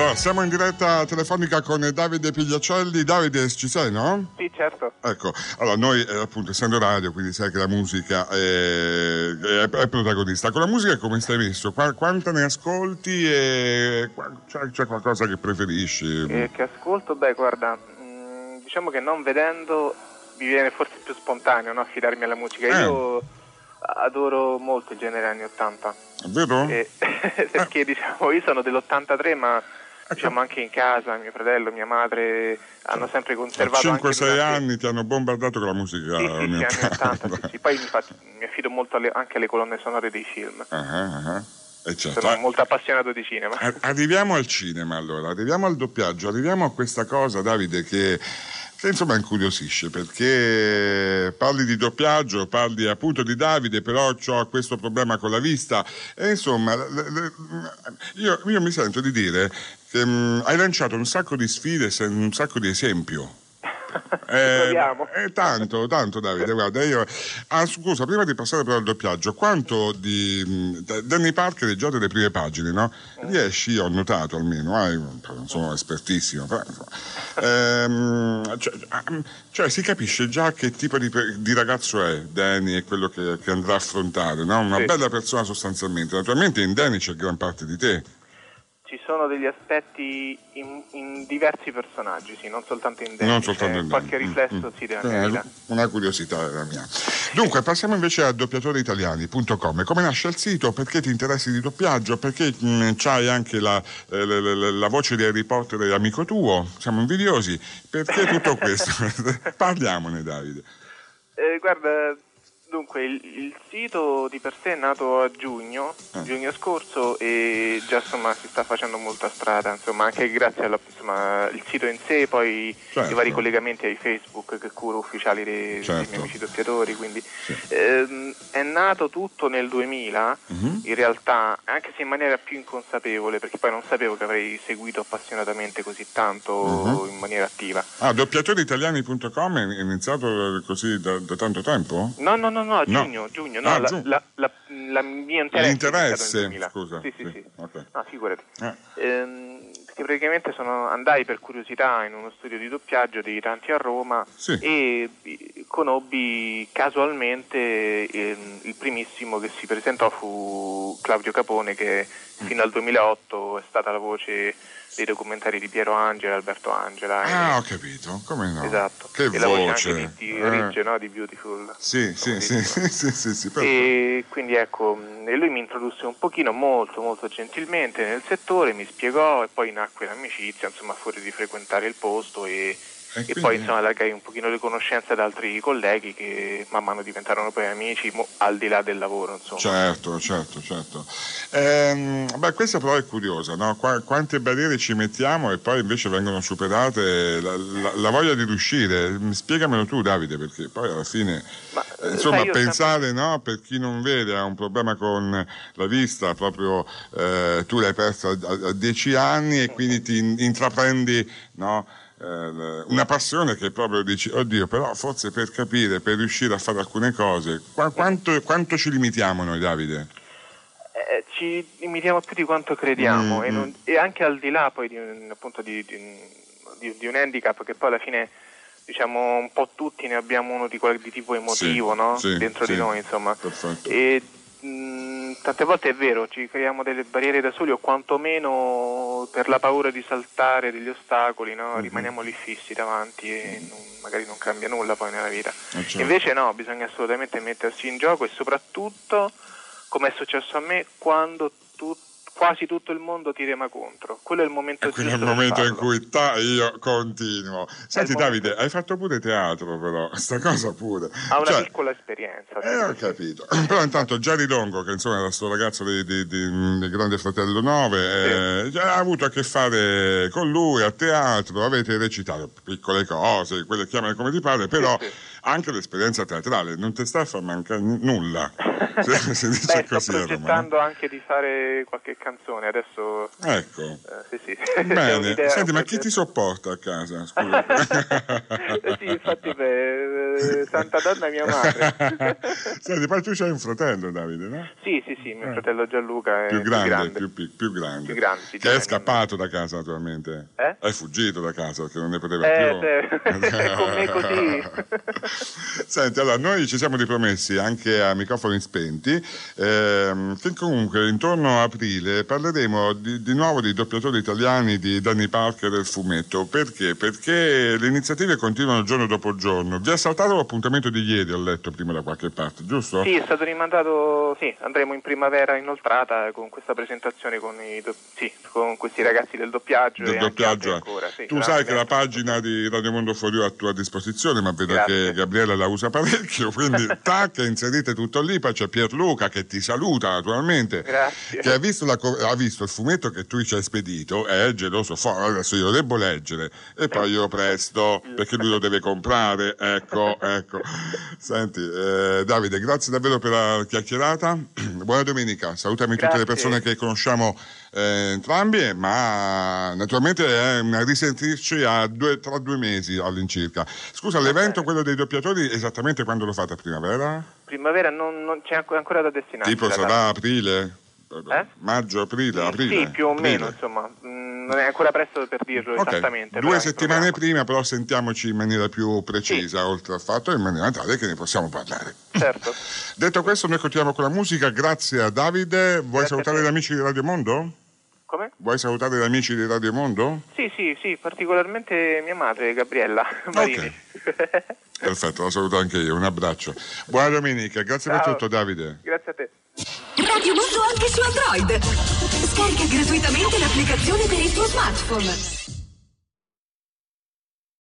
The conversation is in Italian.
Allora, siamo in diretta telefonica con Davide Pigliacelli. Davide, ci sei, no? Sì, certo. Ecco, allora noi appunto essendo radio, quindi sai che la musica è protagonista. Con la musica come stai messo? Quanta ne ascolti e c'è qualcosa che preferisci? Che ascolto? Beh, guarda, diciamo che non vedendo mi viene forse più spontaneo, no, affidarmi alla musica. Io adoro molto il genere anni 80. Vero? Perché diciamo, io sono dell'83, ma diciamo anche in casa, mio fratello, mia madre hanno sempre conservato. 5-6 anni ti hanno bombardato con la musica anni 80. Sì. Poi mi affido molto anche alle colonne sonore dei film. Certo. Sono molto appassionato di cinema. Arriviamo al cinema allora, arriviamo al doppiaggio, arriviamo a questa cosa, Davide, che insomma incuriosisce, perché parli di doppiaggio, parli appunto di Davide, però ho questo problema con la vista e insomma io mi sento di dire che hai lanciato un sacco di sfide, un sacco di esempio. Tanto Davide, guarda, scusa, prima di passare però al doppiaggio, quanto di Danny Parker è già delle prime pagine, no? Riesci, ho notato almeno, non sono espertissimo, però, cioè si capisce già che tipo di ragazzo è Danny e quello che andrà a affrontare, no? Una bella persona sostanzialmente. Naturalmente in Danny c'è gran parte di te. Ci sono degli aspetti in diversi personaggi, sì, non soltanto in Danny. Non soltanto in qualche riflesso si deve una curiosità era mia. Dunque, passiamo invece a doppiatoriitaliani.com. Come nasce il sito? Perché ti interessi di doppiaggio? Perché c'hai anche la voce di Harry Potter e amico tuo? Siamo invidiosi. Perché tutto questo? Parliamone, Davide. Guarda, dunque il sito di per sé è nato a giugno scorso e già insomma si sta facendo molta strada, insomma, anche grazie il sito in sé, poi i vari collegamenti ai Facebook che curo ufficiali dei miei amici doppiatori, quindi è nato tutto nel 2000 in realtà, anche se in maniera più inconsapevole, perché poi non sapevo che avrei seguito appassionatamente così tanto in maniera attiva. Doppiatoriitaliani.com è iniziato così da tanto tempo? No, giugno. La mia interesse. Scusa. Sì. Okay. No, figurati. Perché praticamente andai per curiosità in uno studio di doppiaggio dei tanti a Roma e conobbi casualmente il primissimo che si presentò fu Claudio Capone, che fino al 2008 è stata la voce dei documentari di Piero Angela, Alberto Angela. Ho capito, come no? Esatto. Che e voce. La voce anche di Ridge, no? Di Beautiful. Sì. E quindi ecco, e lui mi introdusse un pochino, molto molto gentilmente nel settore, mi spiegò e poi nacque l'amicizia, insomma, fuori di frequentare il posto e poi insomma allargai un pochino le conoscenze ad altri colleghi che man mano diventarono poi amici, al di là del lavoro, insomma. Certo. Questa però è curiosa, no? Quante barriere ci mettiamo e poi invece vengono superate, la voglia di riuscire. Spiegamelo tu, Davide, perché poi alla fine insomma pensare, no? Per chi non vede, ha un problema con la vista, proprio tu l'hai persa a 10 anni e quindi ti intraprendi, no? Una passione che proprio dici, oddio, però forse per capire, per riuscire a fare alcune cose, quanto ci limitiamo noi, Davide? Ci limitiamo più di quanto crediamo e anche al di là poi di un handicap, che poi alla fine diciamo un po' tutti ne abbiamo uno di tipo emotivo, no? Dentro di noi, insomma. Perfetto. E tante volte è vero, ci creiamo delle barriere da soli, o quantomeno per la paura di saltare degli ostacoli, no? Rimaniamo lì fissi davanti e magari non cambia nulla poi nella vita. Certo. Invece no, bisogna assolutamente mettersi in gioco, e soprattutto, come è successo a me, quando quasi tutto il mondo ti rema contro. Quello è il momento giusto. Quello è il momento in cui io continuo. Senti, Davide, hai fatto pure teatro, però sta cosa pure. Ha una piccola esperienza. Ho capito. Però intanto Gianni Longo, che insomma era sto ragazzo di Grande Fratello 9, ha avuto a che fare con lui a teatro, avete recitato piccole cose, quelle chiamane come ti pare, però anche l'esperienza teatrale, non ti sta a far mancare nulla. Si dice così, sto progettando anche di fare qualche canzone adesso. Ecco. Sì. Bene, senti, ma chi ti sopporta a casa? Scusa. Sì, infatti santa donna mia madre. Senti, poi tu c'hai un fratello, Davide, no? Sì, mio fratello Gianluca è più grande. Sì, che è scappato da casa, naturalmente. È fuggito da casa perché non ne poteva più. Con me così. Senti, allora, noi ci siamo ripromessi anche a microfoni spenti che comunque intorno a aprile parleremo di nuovo di doppiatori italiani di Danny Parker del fumetto. Perché? Perché le iniziative continuano giorno dopo giorno. Vi ha saltato l'appuntamento di ieri, ho letto prima da qualche parte, giusto? Sì, è stato rimandato, sì, andremo in primavera inoltrata con questa presentazione con questi ragazzi del doppiaggio. Ancora, sì, tu sai che la pagina di Radio Mondo Fuori a tua disposizione, ma vedo che Gabriella la usa parecchio, quindi tac, inserite tutto lì, poi c'è Pierluca che ti saluta naturalmente. Grazie. Che ha visto il fumetto che tu ci hai spedito, è geloso, adesso io lo devo leggere e poi io presto perché lui lo deve comprare, ecco. Senti, Davide, grazie davvero per la chiacchierata, buona domenica, salutami tutte le persone che conosciamo entrambi, ma naturalmente è una risentirci tra 2 mesi all'incirca. Scusa, l'evento, quello dei doppiatori, esattamente quando lo fate a primavera? Primavera non c'è ancora da destinarsi. Tipo sarà aprile? Maggio, aprile? Sì, più o meno, insomma, non è ancora presto per dirlo esattamente. 2 settimane prima, però sentiamoci in maniera più precisa, oltre al fatto, in maniera tale che ne possiamo parlare. Certo. Detto questo, noi continuiamo con la musica, grazie a Davide. Vuoi salutare gli amici di Radio Mondo? Come? Vuoi salutare gli amici di Radio Mondo? Sì, particolarmente mia madre, Gabriella Marini. Perfetto, la saluto anche io, un abbraccio. Buona domenica, grazie per tutto, Davide. Grazie a te. Radio Mondo anche su Android. Scarica gratuitamente l'applicazione per il tuo smartphone.